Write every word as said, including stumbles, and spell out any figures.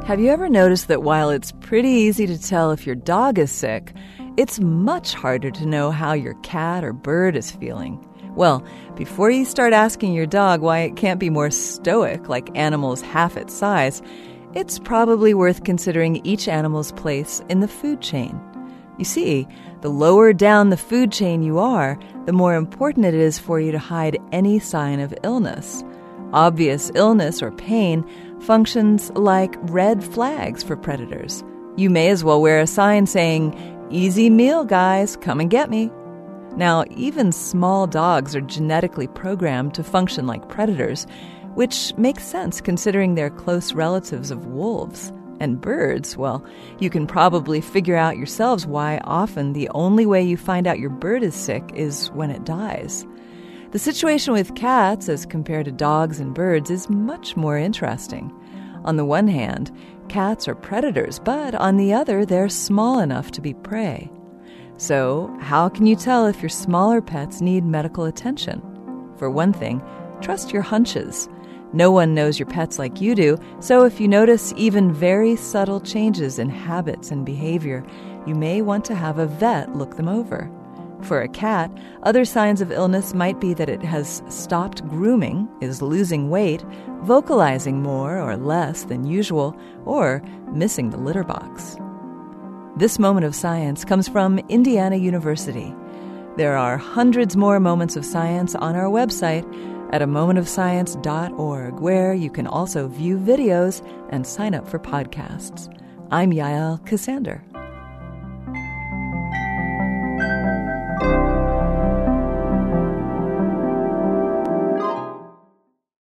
Have you ever noticed that while it's pretty easy to tell if your dog is sick, it's much harder to know how your cat or bird is feeling? Well, before you start asking your dog why it can't be more stoic like animals half its size, it's probably worth considering each animal's place in the food chain. You see, the lower down the food chain you are, the more important it is for you to hide any sign of illness. Obvious illness or pain functions like red flags for predators. You may as well wear a sign saying, "Easy meal, guys, come and get me." Now, even small dogs are genetically programmed to function like predators, which makes sense considering they're close relatives of wolves. And birds, well, you can probably figure out yourselves why often the only way you find out your bird is sick is when it dies. The situation with cats as compared to dogs and birds is much more interesting. On the one hand, cats are predators, but on the other, they're small enough to be prey. So, how can you tell if your smaller pets need medical attention? For one thing, trust your hunches. No one knows your pets like you do, so if you notice even very subtle changes in habits and behavior, you may want to have a vet look them over. For a cat, other signs of illness might be that it has stopped grooming, is losing weight, vocalizing more or less than usual, or missing the litter box. This moment of science comes from Indiana University. There are hundreds more moments of science on our website at a moment of science dot org, where you can also view videos and sign up for podcasts. I'm Yael Ksander.